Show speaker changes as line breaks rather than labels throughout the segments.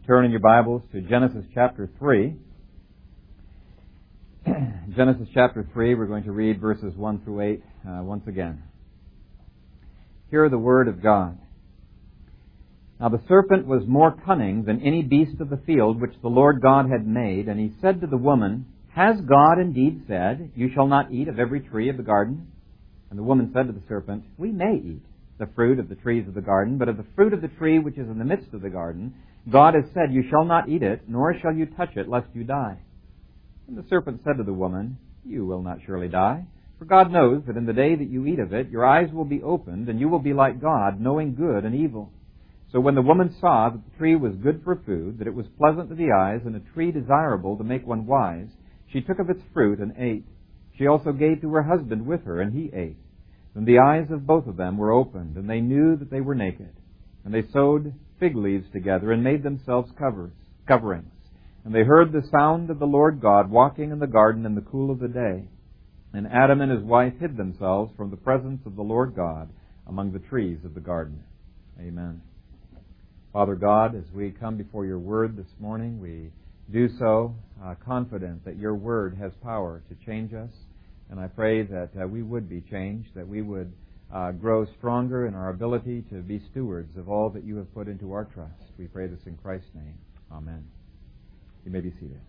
turn in your Bibles to Genesis chapter 3. Genesis chapter 3, we're going to read verses 1 through 8 once again. Hear the word of God. Now the serpent was more cunning than any beast of the field which the Lord God had made, and he said to the woman, Has God indeed said, You shall not eat of every tree of the garden? And the woman said to the serpent, We may eat the fruit of the trees of the garden, but of the fruit of the tree which is in the midst of the garden, God has said, You shall not eat it, nor shall you touch it, lest you die. And the serpent said to the woman, You will not surely die, for God knows that in the day that you eat of it, your eyes will be opened, and you will be like God, knowing good and evil. So when the woman saw that the tree was good for food, that it was pleasant to the eyes, and a tree desirable to make one wise, she took of its fruit and ate. She also gave to her husband with her, and he ate. Then the eyes of both of them were opened, and they knew that they were naked. And they sewed fig leaves together and made themselves coverings. And they heard the sound of the Lord God walking in the garden in the cool of the day. And Adam and his wife hid themselves from the presence of the Lord God among the trees of the garden. Amen. Father God, as we come before your word this morning, we do so confident that your word has power to change us. And I pray that we would be changed, that we would grow stronger in our ability to be stewards of all that you have put into our trust. We pray this in Christ's name. Amen. You may be seated.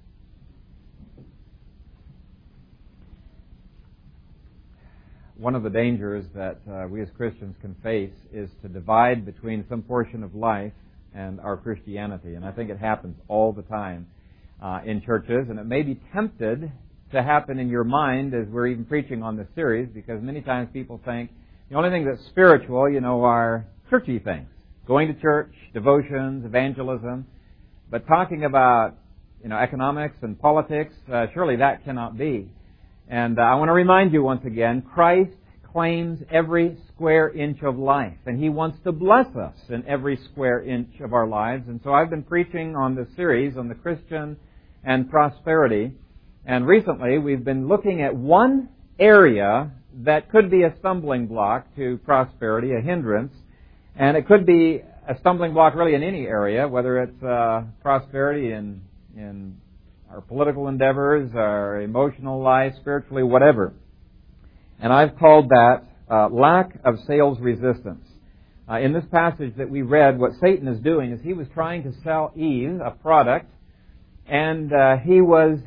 One of the dangers that we as Christians can face is to divide between some portion of life and our Christianity. And I think it happens all the time in churches. And it may be tempted to happen in your mind as we're even preaching on this series, because many times people think the only thing that's spiritual, are churchy things. Going to church, devotions, evangelism. But talking about, economics and politics, surely that cannot be. And I want to remind you once again, Christ claims every square inch of life, and He wants to bless us in every square inch of our lives. And so I've been preaching on this series on the Christian and prosperity, and recently we've been looking at one area that could be a stumbling block to prosperity, a hindrance, and it could be a stumbling block really in any area, whether it's prosperity in our political endeavors, our emotional life, spiritually, whatever. And I've called that lack of sales resistance. In this passage that we read, what Satan is doing is he was trying to sell Eve a product, and he was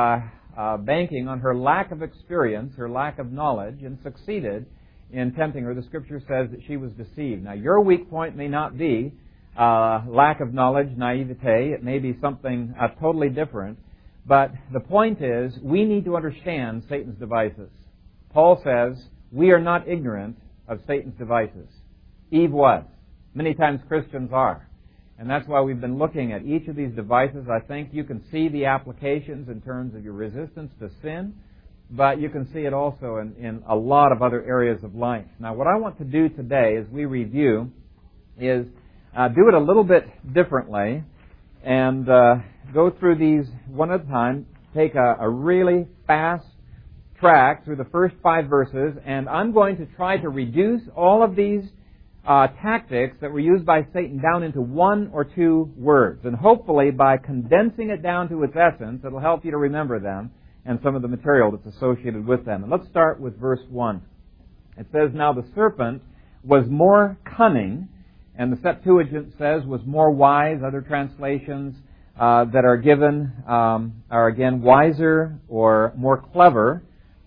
banking on her lack of experience, her lack of knowledge, and succeeded in tempting her. The Scripture says that she was deceived. Now, your weak point may not be lack of knowledge, naivete. It may be something totally different. But the point is, we need to understand Satan's devices. Paul says, we are not ignorant of Satan's devices. Eve was. Many times Christians are. And that's why we've been looking at each of these devices. I think you can see the applications in terms of your resistance to sin, but you can see it also in a lot of other areas of life. Now, what I want to do today as we review is do it a little bit differently and go through these one at a time, take a really fast track through the first 5 verses, and I'm going to try to reduce all of these tactics that were used by Satan down into 1 or 2 words. And hopefully by condensing it down to its essence, it'll help you to remember them and some of the material that's associated with them. And let's start with verse 1. It says, Now the serpent was more cunning, and the Septuagint says was more wise. Other translations that are given are again wiser or more clever.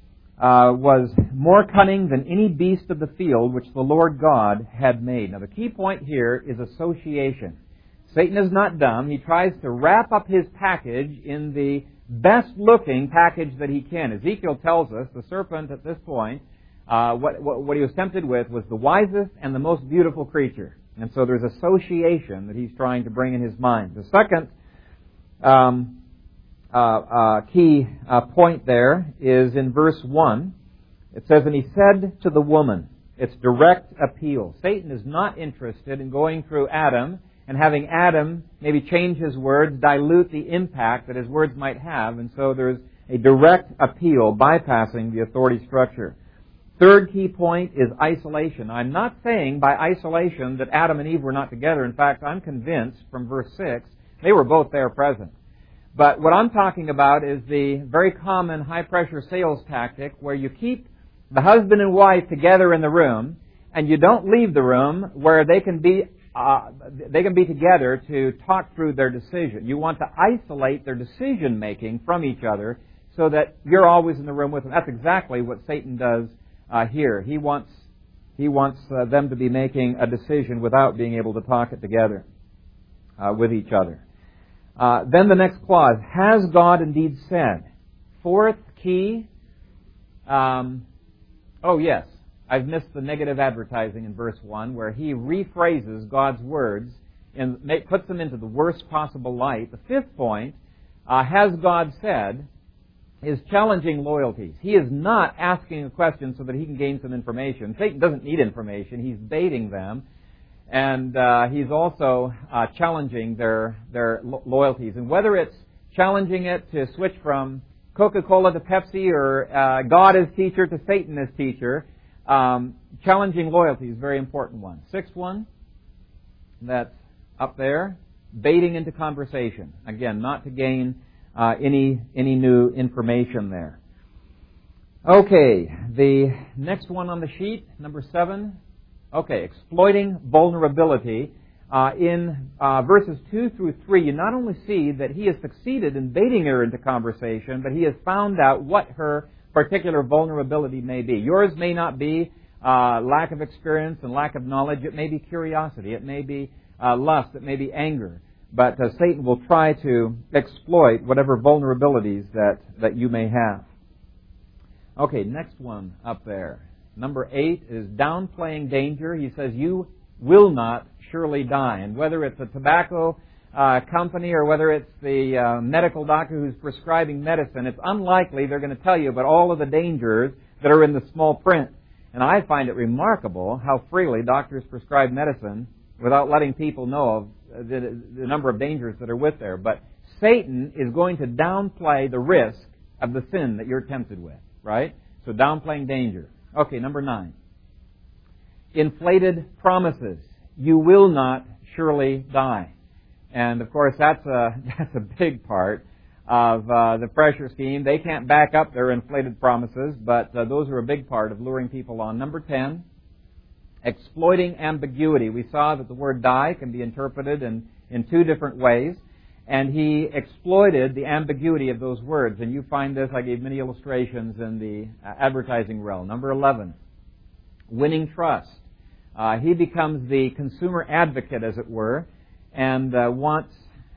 Was more cunning than any beast of the field which the Lord God had made. Now the key point here is association. Satan is not dumb. He tries to wrap up his package in the best looking package that he can. Ezekiel tells us the serpent at this point, what he was tempted with was the wisest and the most beautiful creature. And so there's association that he's trying to bring in his mind. The second key point there is in verse 1. It says, And he said to the woman, it's direct appeal. Satan is not interested in going through Adam and having Adam maybe change his words, dilute the impact that his words might have. And so there's a direct appeal, bypassing the authority structure. Third key point is isolation. I'm not saying by isolation that Adam and Eve were not together. In fact, I'm convinced from verse 6 They were both there present. But what I'm talking about is the very common high-pressure sales tactic where you keep the husband and wife together in the room, and you don't leave the room where they can be together to talk through their decision. You want to isolate their decision-making from each other so that you're always in the room with them. That's exactly what Satan does here. He wants them to be making a decision without being able to talk it together with each other. Then the next clause, has God indeed said? Fourth key, yes, I've missed the negative advertising in verse 1 where he rephrases God's words and puts them into the worst possible light. The fifth point, has God said, is challenging loyalties. He is not asking a question so that he can gain some information. Satan doesn't need information. He's baiting them. And he's also challenging their loyalties. And whether it's challenging it to switch from Coca-Cola to Pepsi or God as teacher to Satan as teacher, challenging loyalty is a very important one. Sixth one, that's up there, baiting into conversation. Again, not to gain any new information there. Okay, the next one on the sheet, number 7. Okay, exploiting vulnerability. In verses 2 through 3, you not only see that he has succeeded in baiting her into conversation, but he has found out what her particular vulnerability may be. Yours may not be lack of experience and lack of knowledge. It may be curiosity. It may be lust. It may be anger. But Satan will try to exploit whatever vulnerabilities that you may have. Okay, next one up there. Number 8 is downplaying danger. He says, you will not surely die. And whether it's a tobacco company or whether it's the medical doctor who's prescribing medicine, it's unlikely they're going to tell you about all of the dangers that are in the small print. And I find it remarkable how freely doctors prescribe medicine without letting people know of the number of dangers that are with there. But Satan is going to downplay the risk of the sin that you're tempted with, right? So downplaying danger. Okay, number 9. Inflated promises. You will not surely die. And of course, that's a big part of the pressure scheme. They can't back up their inflated promises, but those are a big part of luring people on. Number 10, exploiting ambiguity. We saw that the word die can be interpreted in 2 different ways, and he exploited the ambiguity of those words. And you find this, I gave many illustrations in the advertising realm. Number 11, winning trust. He becomes the consumer advocate, as it were, and wants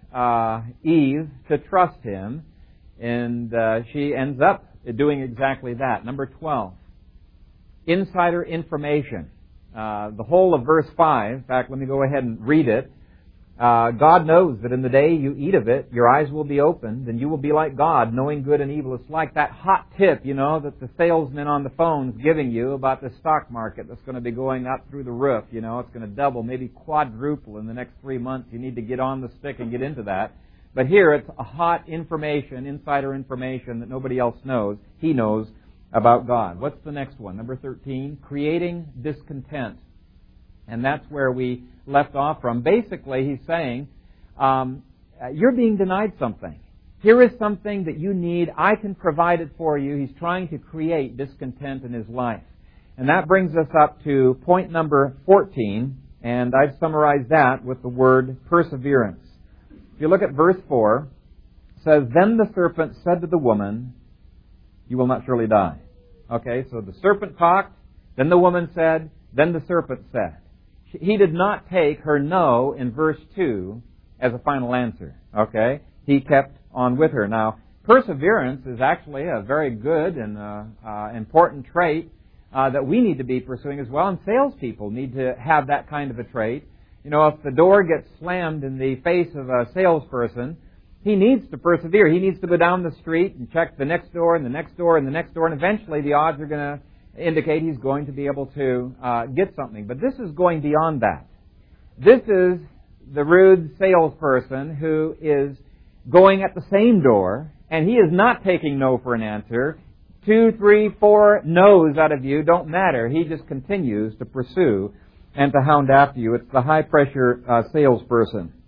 Eve to trust him, and she ends up doing exactly that. Number 12, insider information. The whole of verse 5, in fact, let me go ahead and read it. God knows that in the day you eat of it, your eyes will be opened, and you will be like God, knowing good and evil. It's like that hot tip, that the salesman on the phone's giving you about the stock market that's going to be going up through the roof. It's going to double, maybe quadruple in the next 3 months. You need to get on the stick and get into that. But here it's a hot information, insider information that nobody else knows. He knows about God. What's the next one? Number 13, creating discontent. And that's where we left off from. Basically, he's saying, you're being denied something. Here is something that you need. I can provide it for you. He's trying to create discontent in his life. And that brings us up to point number 14, and I've summarized that with the word perseverance. If you look at verse 4, it says, then the serpent said to the woman, you will not surely die. Okay, so the serpent talked, then the woman said, then the serpent said. He did not take her no in verse 2 as a final answer. Okay? He kept on with her. Now, perseverance is actually a very good and important trait that we need to be pursuing as well, and salespeople need to have that kind of a trait. If the door gets slammed in the face of a salesperson, he needs to persevere. He needs to go down the street and check the next door and the next door and the next door, and eventually the odds are going to indicate he's going to be able to get something. But this is going beyond that. This is the rude salesperson who is going at the same door, and he is not taking no for an answer. 2, 3, 4 no's out of you don't matter. He just continues to pursue and to hound after you. It's the high-pressure salesperson.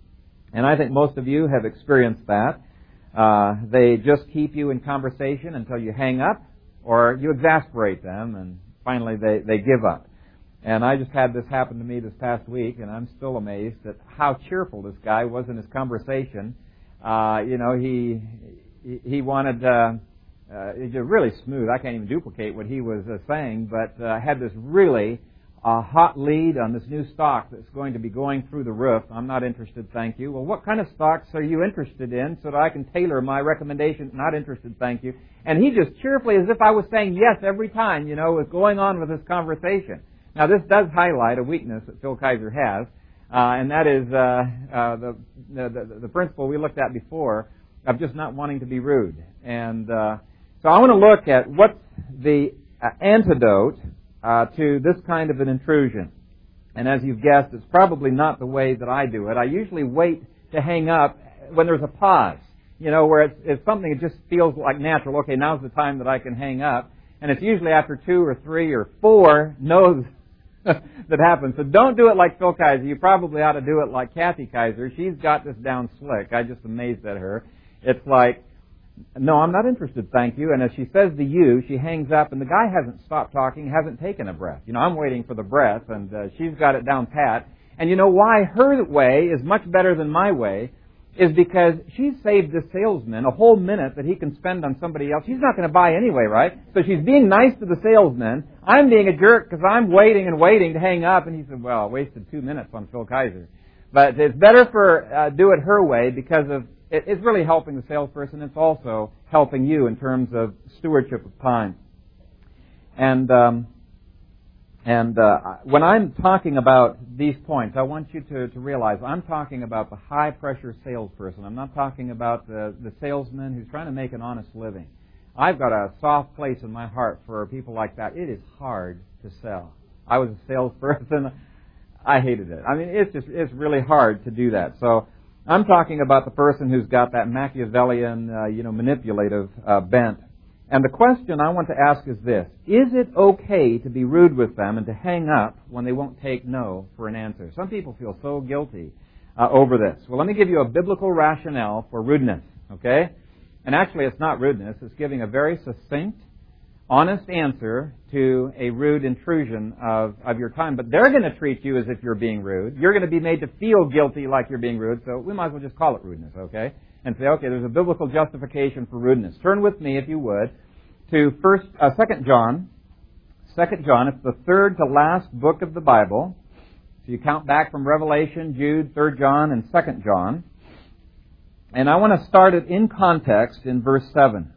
And I think most of you have experienced that. They just keep you in conversation until you hang up, or you exasperate them, and finally they give up. And I just had this happen to me this past week, and I'm still amazed at how cheerful this guy was in his conversation. He wanted, it's really smooth. I can't even duplicate what he was saying, but had this really hot lead on this new stock that's going to be going through the roof. I'm not interested, thank you. Well, what kind of stocks are you interested in so that I can tailor my recommendation? Not interested, thank you. And he just cheerfully, as if I was saying yes every time, was going on with this conversation. Now, this does highlight a weakness that Phil Kaiser has, and that is the principle we looked at before of just not wanting to be rude. And so I want to look at what's the antidote to this kind of an intrusion. And as you've guessed, it's probably not the way that I do it. I usually wait to hang up when there's a pause, where it's something that just feels like natural. Okay, now's the time that I can hang up. And it's usually after 2 or 3 or 4 no's that happens. So don't do it like Phil Kaiser. You probably ought to do it like Kathy Kaiser. She's got this down slick. I'm just amazed at her. It's like, no, I'm not interested, thank you. And as she says the you, she hangs up, and the guy hasn't stopped talking, hasn't taken a breath. I'm waiting for the breath, and she's got it down pat. And you know why her way is much better than my way is because she saved the salesman a whole minute that he can spend on somebody else. He's not going to buy anyway, right? So she's being nice to the salesman. I'm being a jerk because I'm waiting and waiting to hang up. And he said, well, I wasted 2 minutes on Phil Kaiser. But it's better for do it her way because of it's really helping the salesperson. It's also helping you in terms of stewardship of time. And when I'm talking about these points, I want you to realize I'm talking about the high-pressure salesperson. I'm not talking about the salesman who's trying to make an honest living. I've got a soft place in my heart for people like that. It is hard to sell. I was a salesperson. I hated it. I mean, it's really hard to do that. So I'm talking about the person who's got that Machiavellian, manipulative bent. And the question I want to ask is this: is it okay to be rude with them and to hang up when they won't take no for an answer? Some people feel so guilty over this. Well, let me give you a biblical rationale for rudeness, okay? And actually, it's not rudeness. It's giving a very succinct, honest answer to a rude intrusion of your time. But they're going to treat you as if you're being rude. You're going to be made to feel guilty like you're being rude, so we might as well just call it rudeness, okay? And say, okay, there's a biblical justification for rudeness. Turn with me, if you would, to 2 John. 2 John, it's the third to last book of the Bible. So you count back from Revelation, Jude, 3 John, and 2 John. And I want to start it in context in verse 7.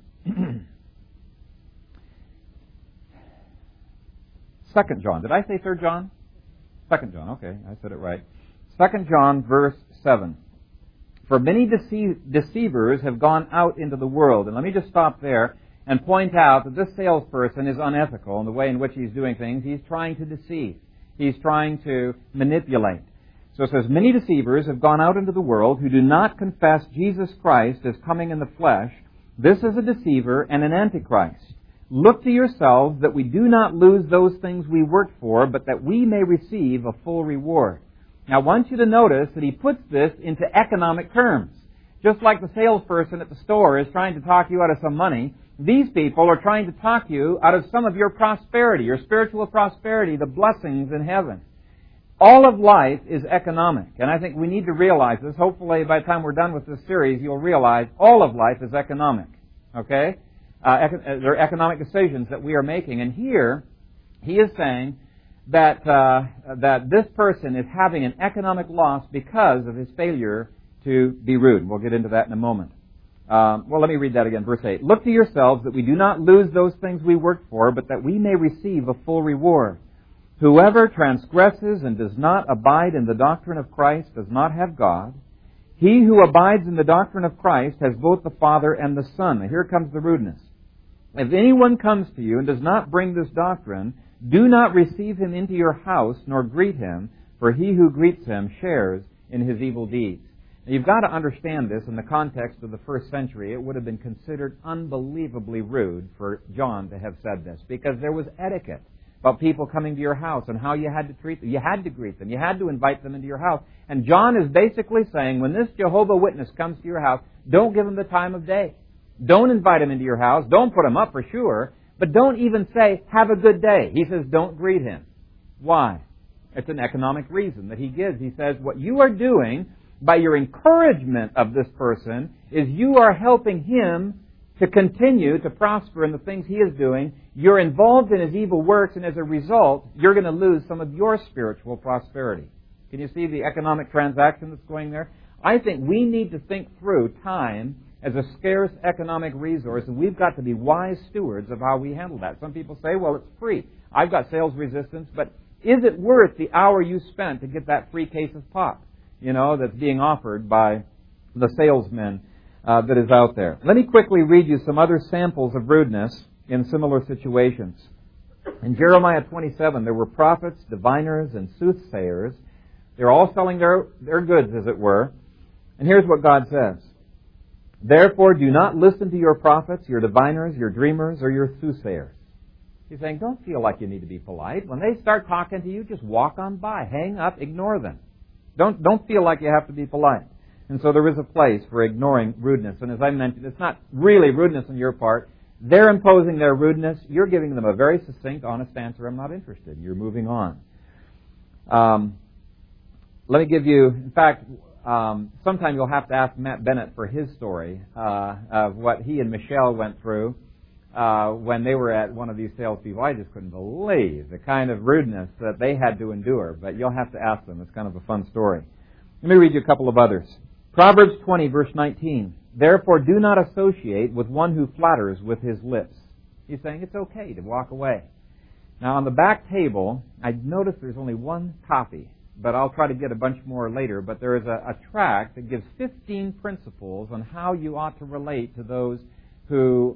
2 John. Did I say 3 John? 2 John, okay, I said it right. 2 John, verse 7. For many deceivers have gone out into the world. And let me just stop there and point out that this salesperson is unethical in the way in which he's doing things. He's trying to deceive. He's trying to manipulate. So it says, many deceivers have gone out into the world who do not confess Jesus Christ as coming in the flesh. This is a deceiver and an antichrist. Look to yourselves that we do not lose those things we worked for, but that we may receive a full reward. Now, I want you to notice that he puts this into economic terms. Just like the salesperson at the store is trying to talk you out of some money, these people are trying to talk you out of some of your prosperity, your spiritual prosperity, the blessings in heaven. All of life is economic, and I think we need to realize this. Hopefully, by the time we're done with this series, you'll realize all of life is economic. Okay? There are economic decisions that we are making, and here he is saying that this person is having an economic loss because of his failure to be rude. We'll get into that in a moment. Well, let me read that again. Verse 8. Look to yourselves that we do not lose those things we worked for, but that we may receive a full reward. Whoever transgresses and does not abide in the doctrine of Christ does not have God. He who abides in the doctrine of Christ has both the Father and the Son. Now, here comes the rudeness. If anyone comes to you and does not bring this doctrine, do not receive him into your house, nor greet him, for he who greets him shares in his evil deeds. Now, you've got to understand this in the context of the first century. It would have been considered unbelievably rude for John to have said this, because there was etiquette. about people coming to your house and how you had to treat them. You had to greet them. You had to invite them into your house. And John is basically saying, when this Jehovah Witness comes to your house, don't give him the time of day. Don't invite him into your house. Don't put him up for sure. But don't even say, have a good day. He says, don't greet him. Why? It's an economic reason that he gives. He says, what you are doing by your encouragement of this person is you are helping him to continue to prosper in the things he is doing. You're involved in his evil works, and as a result, you're going to lose some of your spiritual prosperity. Can you see the economic transaction that's going there? I think we need to think through time as a scarce economic resource, and we've got to be wise stewards of how we handle that. Some people say, well, it's free. I've got sales resistance, but is it worth the hour you spent to get that free case of pop, that's being offered by the salesman that is out there? Let me quickly read you some other samples of rudeness in similar situations. In Jeremiah 27, there were prophets, diviners, and soothsayers. They're all selling their goods, as it were. And here's what God says. Therefore, do not listen to your prophets, your diviners, your dreamers, or your soothsayers. He's saying, don't feel like you need to be polite. When they start talking to you, just walk on by, hang up, ignore them. Don't feel like you have to be polite. And so there is a place for ignoring rudeness. And as I mentioned, it's not really rudeness on your part. They're imposing their rudeness. You're giving them a very succinct, honest answer. I'm not interested. You're moving on. Let me give you, in fact, sometime you'll have to ask Matt Bennett for his story of what he and Michelle went through when they were at one of these salespeople. I just couldn't believe the kind of rudeness that they had to endure. But you'll have to ask them. It's kind of a fun story. Let me read you a couple of others. Proverbs 20, verse 19. Therefore, do not associate with one who flatters with his lips. He's saying it's okay to walk away. Now, on the back table, I noticed there's only one copy, but I'll try to get a bunch more later. But there is a tract that gives 15 principles on how you ought to relate to those who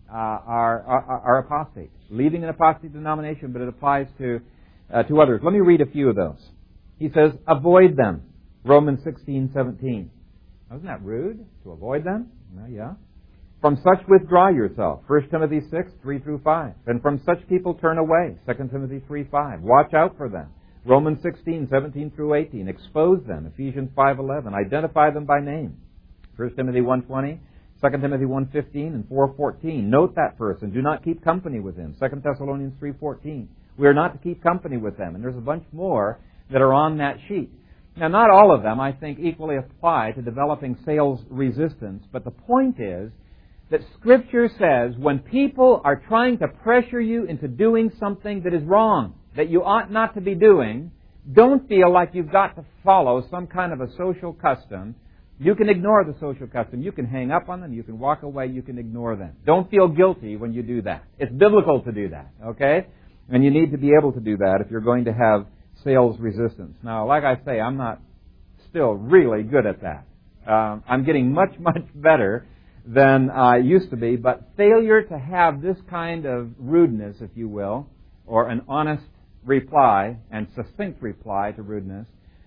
are apostates, leaving an apostate denomination, but it applies to others. Let me read a few of those. He says, avoid them. Romans 16:17. Isn't that rude to avoid them? Well, yeah. From such withdraw yourself. 1 Timothy 6, 3 through 5. And from such people turn away. 2 Timothy 3, 5. Watch out for them. Romans 16, 17 through 18. Expose them. Ephesians 5:11. Identify them by name. 1 Timothy 1:20. 2 Timothy 1:15 and 4:14. Note that person. Do not keep company with him. 2 Thessalonians 3:14. We are not to keep company with them. And there's a bunch more that are on that sheet. Now, not all of them, I think, equally apply to developing sales resistance. But the point is that Scripture says when people are trying to pressure you into doing something that is wrong, that you ought not to be doing, don't feel like you've got to follow some kind of a social custom. You can ignore the social custom. You can hang up on them. You can walk away. You can ignore them. Don't feel guilty when you do that. It's biblical to do that, okay? And you need to be able to do that if you're going to have sales resistance. Now, like I say, I'm not still really good at that. I'm getting much, much better than I used to be, but failure to have this kind of rudeness, if you will, or an honest reply and succinct reply to rudeness,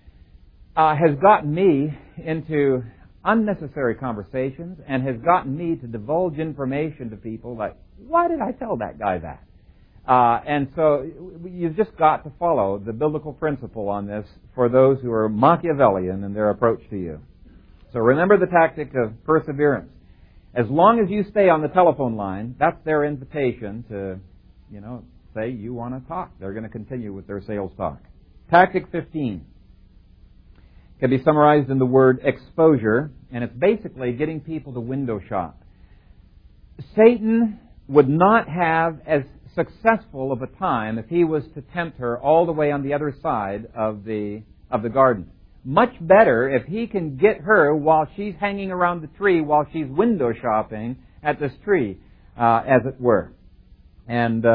has gotten me into unnecessary conversations and has gotten me to divulge information to people like, why did I tell that guy that? And so you've just got to follow the biblical principle on this for those who are Machiavellian in their approach to you. So remember the tactic of perseverance. As long as you stay on the telephone line, that's their invitation to, say you want to talk. They're going to continue with their sales talk. Tactic 15 can be summarized in the word exposure, and it's basically getting people to window shop. Satan would not have as successful of a time if he was to tempt her all the way on the other side of the garden. Much better if he can get her while she's hanging around the tree, while she's window shopping at this tree, as it were. And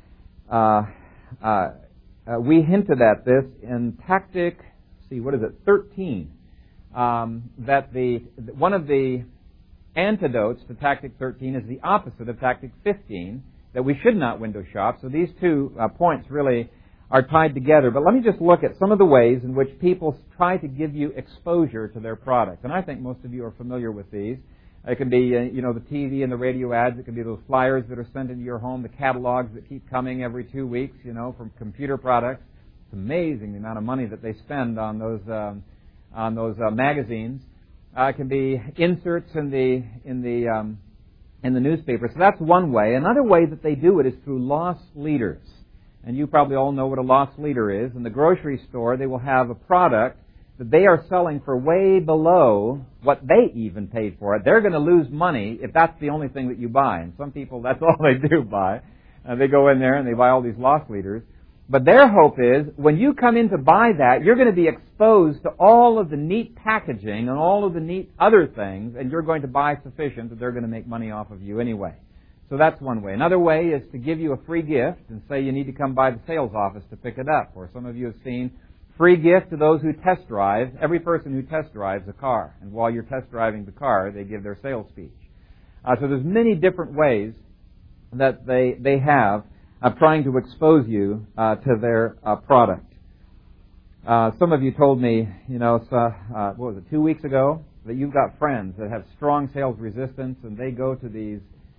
we hinted at this in tactic, 13, that one of the antidotes to tactic 13 is the opposite of tactic 15, that we should not window shop. So these two points really are tied together. But let me just look at some of the ways in which people try to give you exposure to their product. And I think most of you are familiar with these. It can be, the TV and the radio ads. It can be those flyers that are sent into your home, the catalogs that keep coming every 2 weeks, from computer products. It's amazing the amount of money that they spend on those magazines. It can be inserts in the newspaper. So that's one way. Another way that they do it is through loss leaders. And you probably all know what a loss leader is. In the grocery store, they will have a product that they are selling for way below what they even paid for it. They're going to lose money if that's the only thing that you buy. And some people, that's all they do buy. They go in there and they buy all these loss leaders. But their hope is, when you come in to buy that, you're going to be exposed to all of the neat packaging and all of the neat other things, and you're going to buy sufficient that they're going to make money off of you anyway. So that's one way. Another way is to give you a free gift and say you need to come by the sales office to pick it up. Or some of you have seen free gift to those who test drive, every person who test drives a car. And while you're test driving the car, they give their sales speech. So there's many different ways that they have of trying to expose you to their product. Some of you told me, what was it, 2 weeks ago, that you've got friends that have strong sales resistance, and they go to these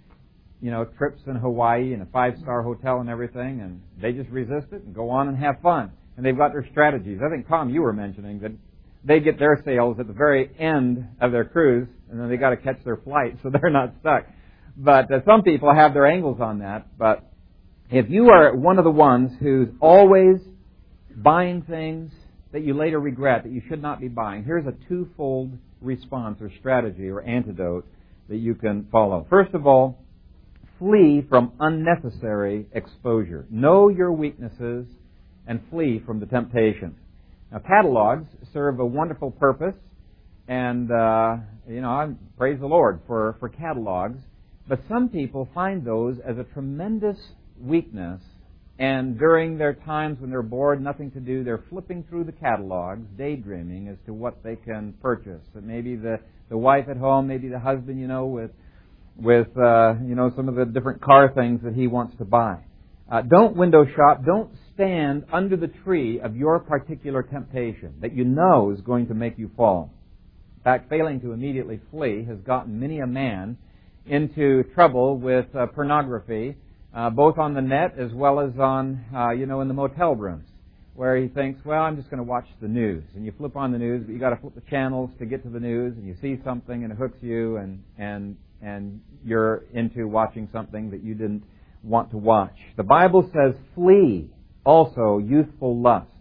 trips in Hawaii in a 5-star hotel and everything, and they just resist it and go on and have fun. And they've got their strategies. I think, Tom, you were mentioning that they get their sales at the very end of their cruise, and then they got to catch their flight, so they're not stuck. But some people have their angles on that. But if you are one of the ones who's always buying things that you later regret, that you should not be buying, here's a twofold response or strategy or antidote that you can follow. First of all, flee from unnecessary exposure. Know your weaknesses and flee from the temptation. Now, catalogs serve a wonderful purpose, and I praise the Lord for catalogs. But some people find those as a tremendous weakness, and during their times when they're bored, nothing to do, they're flipping through the catalogs, daydreaming as to what they can purchase. And maybe the wife at home, maybe the husband, with some of the different car things that he wants to buy. Don't window shop. Don't stand under the tree of your particular temptation that you know is going to make you fall. In fact, failing to immediately flee has gotten many a man into trouble with pornography, both on the net as well as on, in the motel rooms, where he thinks, well, I'm just going to watch the news. And you flip on the news, but you got to flip the channels to get to the news, and you see something and it hooks you, and you're into watching something that you didn't want to watch. The Bible says, flee also youthful lusts.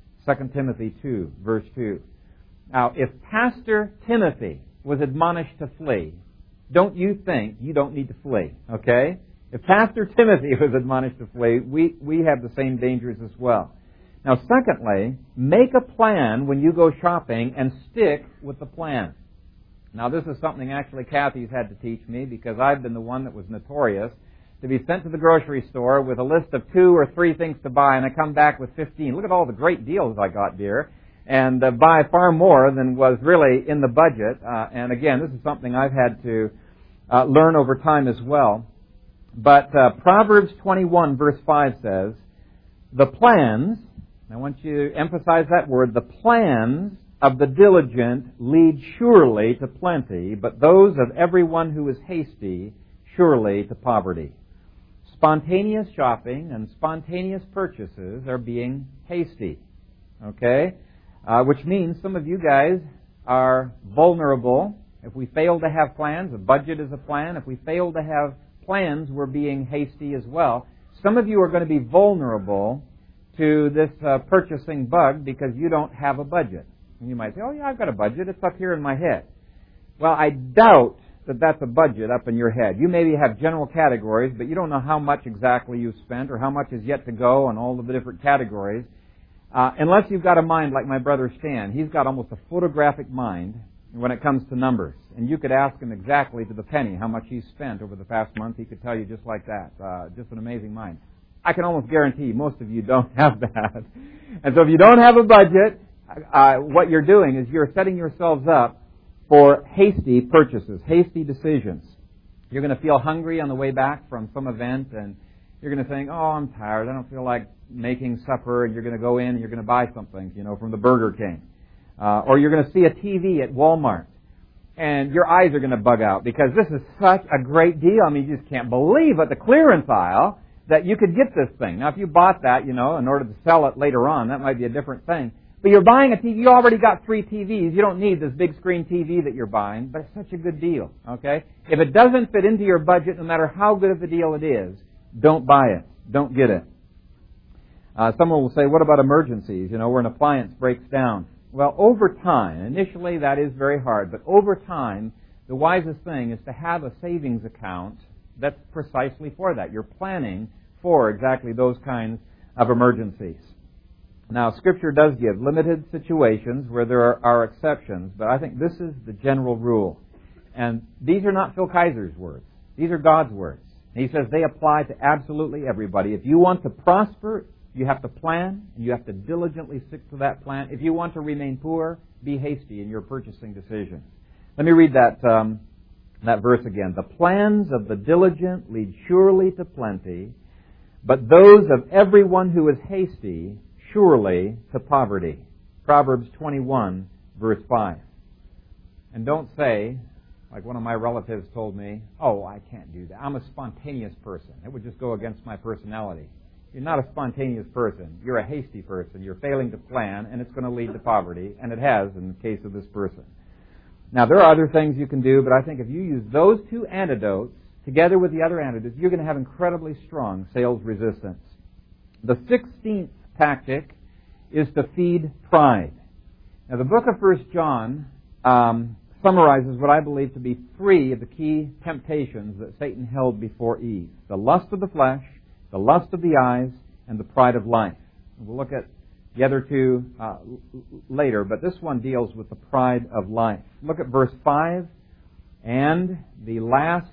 2 Timothy 2, verse 2. Now, if Pastor Timothy was admonished to flee, don't you think you don't need to flee, okay? If Pastor Timothy was admonished to flee, we have the same dangers as well. Now, secondly, make a plan when you go shopping and stick with the plan. Now, this is something actually Kathy's had to teach me, because I've been the one that was notorious to be sent to the grocery store with a list of 2 or 3 things to buy, and I come back with 15. Look at all the great deals I got, dear, and buy far more than was really in the budget. And again, this is something I've had to learn over time as well. But Proverbs 21, verse 5 says, the plans, I want you to emphasize that word, the plans of the diligent lead surely to plenty, but those of everyone who is hasty surely to poverty. Spontaneous shopping and spontaneous purchases are being hasty, okay? Which means some of you guys are vulnerable. If we fail to have plans, a budget is a plan. If we fail to have plans, we're being hasty as well. Some of you are going to be vulnerable to this purchasing bug because you don't have a budget. And you might say, oh yeah, I've got a budget. It's up here in my head. Well, I doubt that that's a budget up in your head. You maybe have general categories, but you don't know how much exactly you've spent or how much is yet to go on all of the different categories. Unless you've got a mind like my brother Stan. He's got almost a photographic mind when it comes to numbers. And you could ask him exactly to the penny how much he's spent over the past month. He could tell you just like that. Just an amazing mind. I can almost guarantee most of you don't have that. And so if you don't have a budget, what you're doing is you're setting yourselves up for hasty purchases, hasty decisions. You're going to feel hungry on the way back from some event, and you're going to think, oh, I'm tired. I don't feel like making supper, and you're going to go in and you're going to buy something, from the Burger King. Or you're going to see a TV at Walmart. and your eyes are going to bug out because this is such a great deal. I mean, you just can't believe at the clearance aisle that you could get this thing. Now, if you bought that, in order to sell it later on, that might be a different thing. But you're buying a TV, you already got 3 TVs. You don't need this big screen TV that you're buying, but it's such a good deal, okay? If it doesn't fit into your budget, no matter how good of a deal it is, don't buy it. Don't get it. Someone will say, what about emergencies, where an appliance breaks down? Well, over time, initially that is very hard, but over time, the wisest thing is to have a savings account that's precisely for that. You're planning for exactly those kinds of emergencies. Now, Scripture does give limited situations where there are exceptions, but I think this is the general rule. And these are not Phil Kaiser's words. These are God's words. And He says they apply to absolutely everybody. If you want to prosper, you have to plan, and you have to diligently stick to that plan. If you want to remain poor, be hasty in your purchasing decisions. Let me read that verse again. The plans of the diligent lead surely to plenty, but those of everyone who is hasty surely to poverty. Proverbs 21, verse 5. And don't say, like one of my relatives told me, oh, I can't do that. I'm a spontaneous person. It would just go against my personality. You're not a spontaneous person. You're a hasty person. You're failing to plan, and it's going to lead to poverty, and it has in the case of this person. Now, there are other things you can do, but I think if you use those 2 antidotes together with the other antidotes, you're going to have incredibly strong sales resistance. The 16th tactic is to feed pride. Now, the book of 1 John summarizes what I believe to be 3 of the key temptations that Satan held before Eve. The lust of the flesh, the lust of the eyes, and the pride of life. We'll look at the other 2 later, but this one deals with the pride of life. Look at verse 5 and the last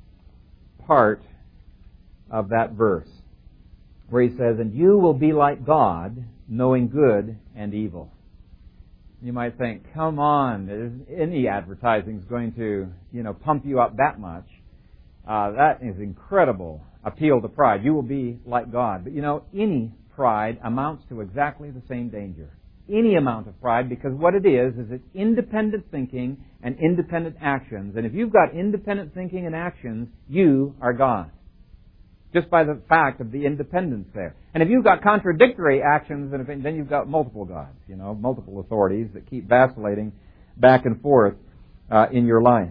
part of that verse, where he says, and you will be like God, knowing good and evil. You might think, come on, is any advertising is going to, pump you up that much. That is incredible appeal to pride. You will be like God. But any pride amounts to exactly the same danger. Any amount of pride, because what it is it's independent thinking and independent actions. And if you've got independent thinking and actions, you are God. Just by the fact of the independence there. And if you've got contradictory actions, then you've got multiple gods, multiple authorities that keep vacillating back and forth in your life.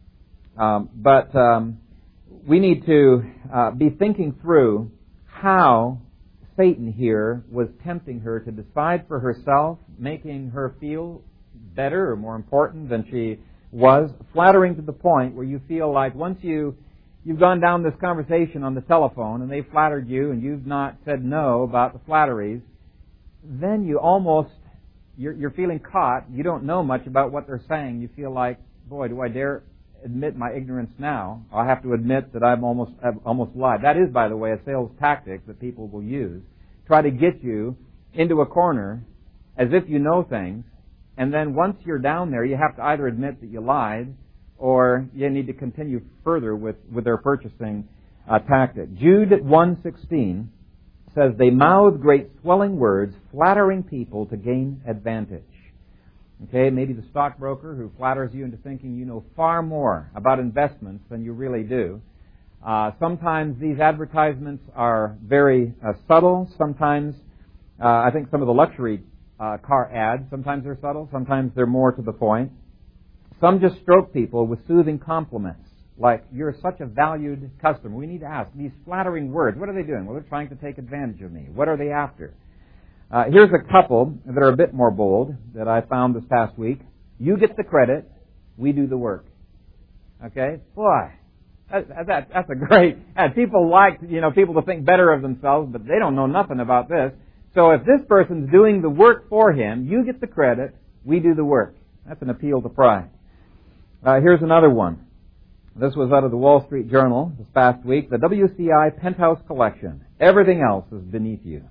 But we need to be thinking through how Satan here was tempting her to decide for herself, making her feel better or more important than she was, flattering to the point where you feel like once you've gone down this conversation on the telephone and they flattered you and you've not said no about the flatteries, then you're feeling caught. You don't know much about what they're saying. You feel like, boy, do I dare admit my ignorance now? I have to admit that I've almost lied. That is, by the way, a sales tactic that people will use. Try to get you into a corner as if you know things, and then once you're down there, you have to either admit that you lied or you need to continue further with their purchasing tactic. Jude 1:16 says, they mouth great swelling words, flattering people to gain advantage. Okay, maybe the stockbroker who flatters you into thinking you know far more about investments than you really do. Sometimes these advertisements are very subtle. Sometimes, I think some of the luxury car ads, sometimes they're subtle, sometimes they're more to the point. Some just stroke people with soothing compliments, like, you're such a valued customer. We need to ask, these flattering words, what are they doing? Well, they're trying to take advantage of me. What are they after? Here's a couple that are a bit more bold that I found this past week. You get the credit, we do the work. Okay? Boy, that's a great... people like, people to think better of themselves, but they don't know nothing about this. So if this person's doing the work for him, you get the credit, we do the work. That's an appeal to pride. Here's another one. This was out of the Wall Street Journal this past week. The WCI Penthouse Collection. Everything else is beneath you.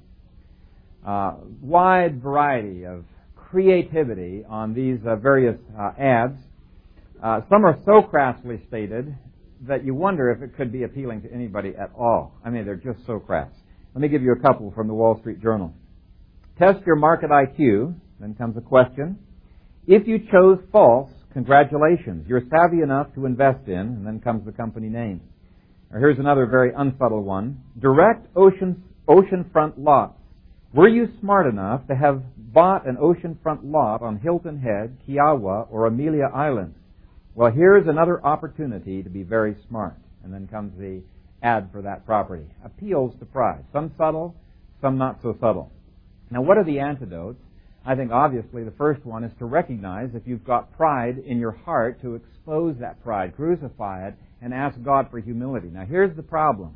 Wide variety of creativity on these various ads. Some are so crassly stated that you wonder if it could be appealing to anybody at all. I mean, they're just so crass. Let me give you a couple from the Wall Street Journal. Test your market IQ. Then comes a question. If you chose false, Congratulations, you're savvy enough to invest in, and then comes the company name. Or here's another very unsubtle one. Direct oceanfront lots. Were you smart enough to have bought an oceanfront lot on Hilton Head, Kiawa, or Amelia Island? Well, here's another opportunity to be very smart. And then comes the ad for that property. Appeals to pride. Some subtle, some not so subtle. Now, what are the antidotes? I think obviously the first one is to recognize if you've got pride in your heart, to expose that pride, crucify it, and ask God for humility. Now, here's the problem.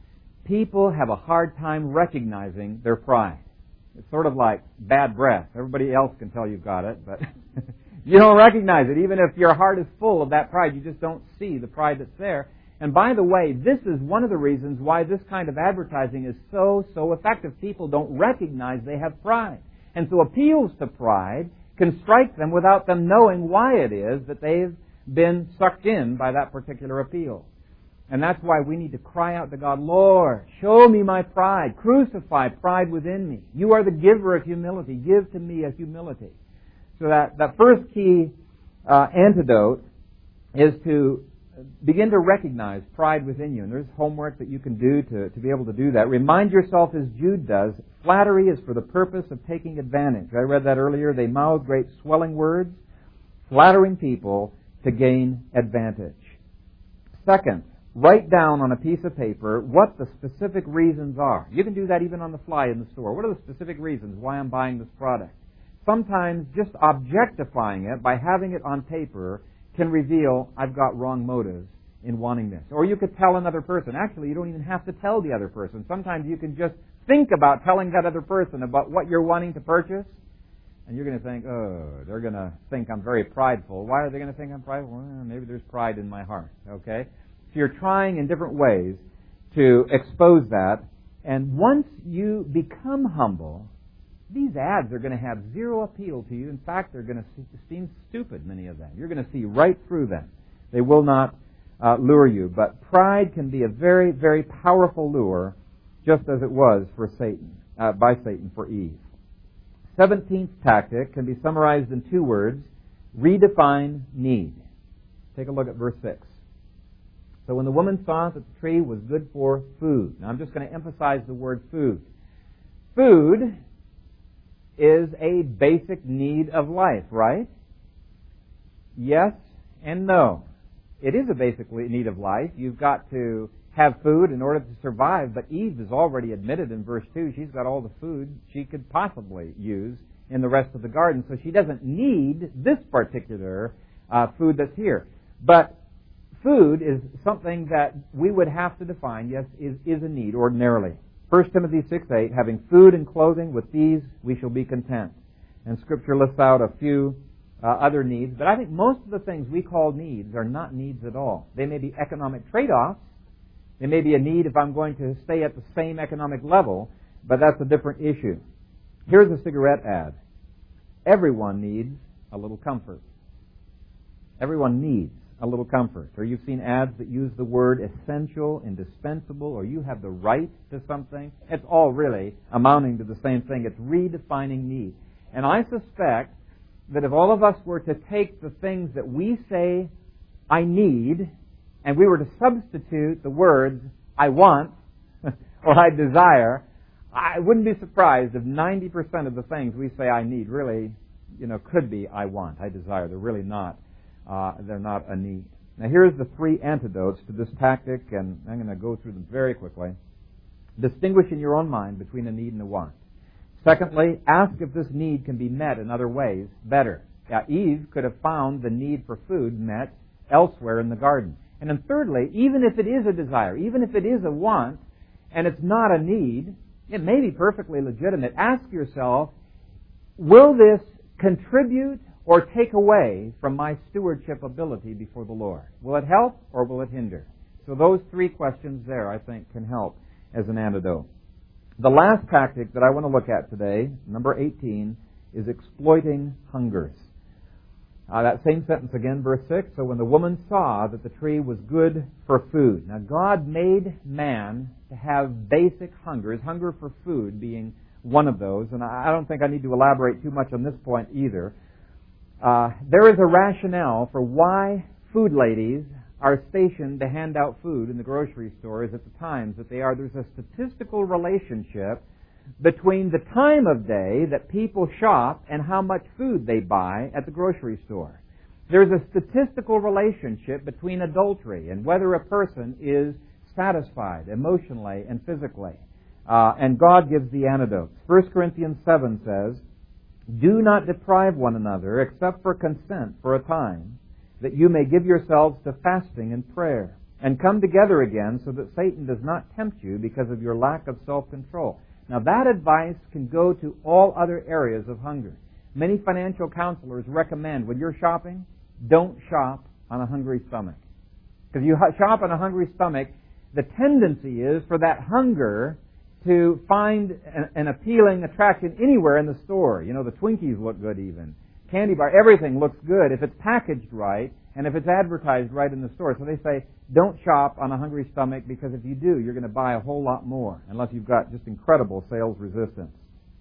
People have a hard time recognizing their pride. It's sort of like bad breath. Everybody else can tell you've got it, but you don't recognize it. Even if your heart is full of that pride, you just don't see the pride that's there. And by the way, this is one of the reasons why this kind of advertising is so effective. People don't recognize they have pride. And so appeals to pride can strike them without them knowing why it is that they've been sucked in by that particular appeal. And that's why we need to cry out to God, Lord, show me my pride. Crucify pride within me. You are the giver of humility. Give to me a humility. So that first key antidote is to begin to recognize pride within you. And there's homework that you can do to be able to do that. Remind yourself, as Jude does, flattery is for the purpose of taking advantage. I read that earlier. They mouth great swelling words, flattering people to gain advantage. Second, write down on a piece of paper what the specific reasons are. You can do that even on the fly in the store. What are the specific reasons why I'm buying this product? Sometimes just objectifying it by having it on paper can reveal I've got wrong motives in wanting this. Or you could tell another person. Actually, you don't even have to tell the other person. Sometimes you can just think about telling that other person about what you're wanting to purchase, and you're going to think, oh, they're going to think I'm very prideful. Why are they going to think I'm prideful? Well, maybe there's pride in my heart. Okay? So you're trying in different ways to expose that, and once you become humble, these ads are going to have zero appeal to you. In fact, they're going to seem stupid, many of them. You're going to see right through them. They will not lure you. But pride can be a very, very powerful lure, just as it was for Satan, by Satan for Eve. 17th tactic can be summarized in two words: redefine need. Take a look at verse 6. So when the woman saw that the tree was good for food. Now I'm just going to emphasize the word food. Food is a basic need of life, right? Yes and no. It is a basic need of life. You've got to have food in order to survive, but Eve is already admitted in verse 2 she's got all the food she could possibly use in the rest of the garden, so she doesn't need this particular food that's here. But food is something that we would have to define, yes, is a need ordinarily. 1 Timothy 6:8, having food and clothing, with these we shall be content. And Scripture lists out a few other needs, but I think most of the things we call needs are not needs at all. They may be economic trade-offs. They may be a need if I'm going to stay at the same economic level, but that's a different issue. Here's a cigarette ad. Everyone needs a little comfort. Everyone needs a little comfort. Or you've seen ads that use the word essential, indispensable, or you have the right to something. It's all really amounting to the same thing. It's redefining need. And I suspect that if all of us were to take the things that we say I need, and we were to substitute the words I want or I desire, I wouldn't be surprised if 90% of the things we say I need really, could be I want, I desire. They're really not. They're not a need. Now here's the three antidotes to this tactic, and I'm going to go through them very quickly. Distinguish in your own mind between a need and a want. Secondly, ask if this need can be met in other ways better. Now, Eve could have found the need for food met elsewhere in the garden. And then thirdly, even if it is a desire, even if it is a want, and it's not a need, it may be perfectly legitimate. Ask yourself, will this contribute or take away from my stewardship ability before the Lord? Will it help or will it hinder? So those three questions there, I think, can help as an antidote. The last tactic that I want to look at today, number 18, is exploiting hungers. That same sentence again, verse 6. So when the woman saw that the tree was good for food. Now God made man to have basic hungers, hunger for food being one of those. And I don't think I need to elaborate too much on this point either. there is a rationale for why food ladies are stationed to hand out food in the grocery stores at the times that they are. There's a statistical relationship between the time of day that people shop and how much food they buy at the grocery store. There's a statistical relationship between adultery and whether a person is satisfied emotionally and physically. And God gives the antidote. 1 Corinthians 7 says, "Do not deprive one another except for consent for a time, that you may give yourselves to fasting and prayer, and come together again so that Satan does not tempt you because of your lack of self-control." Now that advice can go to all other areas of hunger. Many financial counselors recommend when you're shopping, don't shop on a hungry stomach. Because you shop on a hungry stomach, the tendency is for that hunger to find an appealing attraction anywhere in the store. You know, the Twinkies look good even. Candy bar, everything looks good if it's packaged right and if it's advertised right in the store. So they say, don't shop on a hungry stomach, because if you do, you're going to buy a whole lot more, unless you've got just incredible sales resistance.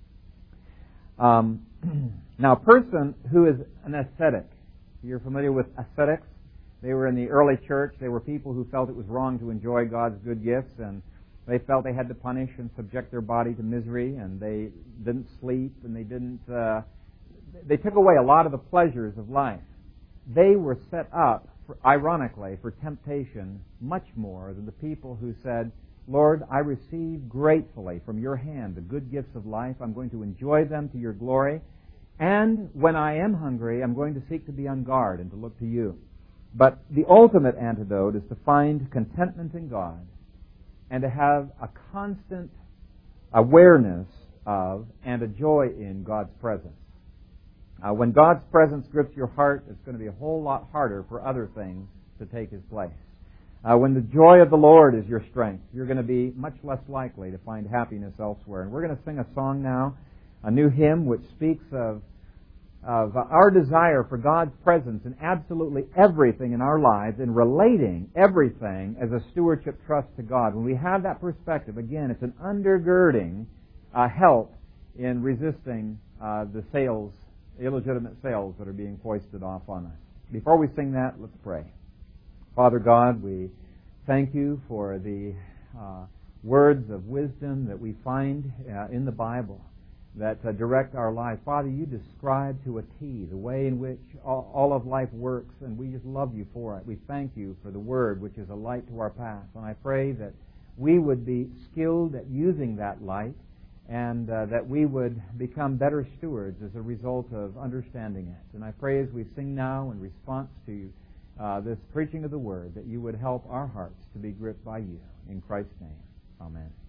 Now, a person who is an ascetic, you're familiar with ascetics? They were in the early church. They were people who felt it was wrong to enjoy God's good gifts, and they felt they had to punish and subject their body to misery, and they didn't sleep, and they took away a lot of the pleasures of life. They were set up, ironically, for temptation much more than the people who said, "Lord, I receive gratefully from your hand the good gifts of life. I'm going to enjoy them to your glory. And when I am hungry, I'm going to seek to be on guard and to look to you." But the ultimate antidote is to find contentment in God and to have a constant awareness of and a joy in God's presence. When God's presence grips your heart, it's going to be a whole lot harder for other things to take His place. When the joy of the Lord is your strength, you're going to be much less likely to find happiness elsewhere. And we're going to sing a song now, a new hymn which speaks of our desire for God's presence in absolutely everything in our lives and relating everything as a stewardship trust to God. When we have that perspective, again, it's an undergirding help in resisting the illegitimate sales that are being foisted off on us. Before we sing that, let's pray. Father God, we thank you for the words of wisdom that we find in the Bible that direct our lives. Father, you describe to a T the way in which all of life works, and we just love you for it. We thank you for the Word, which is a light to our path. And I pray that we would be skilled at using that light, and that we would become better stewards as a result of understanding it. And I pray as we sing now in response to this preaching of the Word, that you would help our hearts to be gripped by you. In Christ's name, amen.